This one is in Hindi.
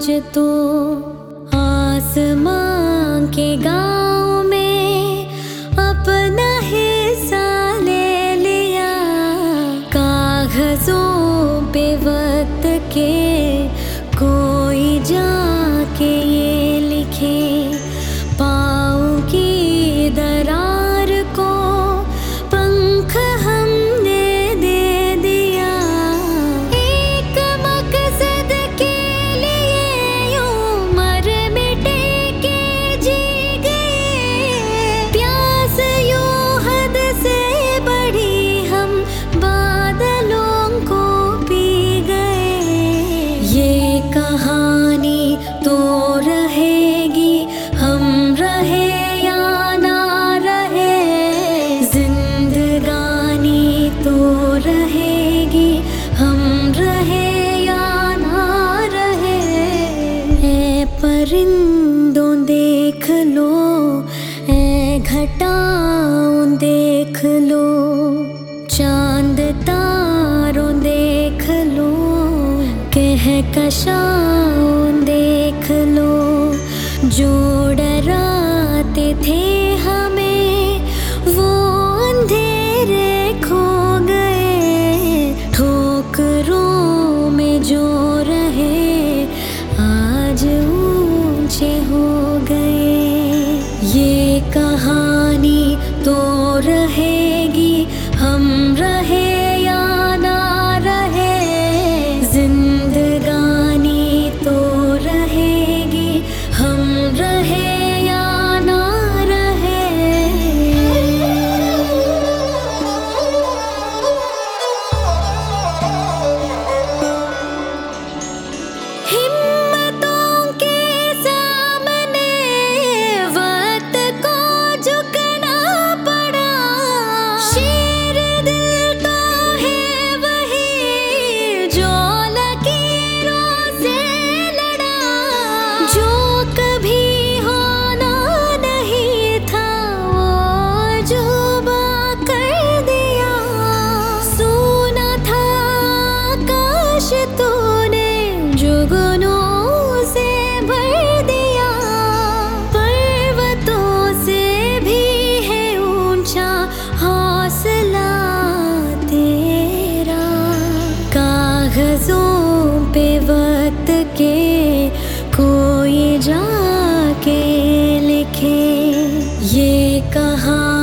आज तो आसमां के गाँव में अपना हिस्सा ले लिया। कागजों पे वक्त के कोई जाके ये लिखे, पाँव की दरार को पंख हमने दे दिया। एक मकसद के लिए यूं मर मिटे के जी गए, प्यास यूं हद से बढ़ी हम बादलों को पी गए। ये कहानी तो रहेगी, हम रहे या ना रहे, जिंदगानी तो रहेगी, हम रहे या ना रहे। ऐ परिंदों देख लो, ऐ घटाओं देख लो, चांद तारों देख लो, कहकशाओं देख लो। जो डराते थे हमें वो अंधेरे खो गए, ठोकरों में जो रहे आज ऊंचे हो गए। ये कहानी तो रहेगी, हम रहे या ना रहे, जिंदगानी तो रहेगी, हम रहे या ना रहे। हिम्मतों के सामने वक्त को झुकना पड़ा, शेर दिल तो है वही जो लकीरों से लड़ा। जो कभी होना नहीं था वो जुबा कर दिया, सुना था आकाश तूने जुगनों से भर दिया। पर्वतों से भी है ऊंचा हौसला तेरा, कागजों पे वक्त के कोई जाके लिखे। ये कहानी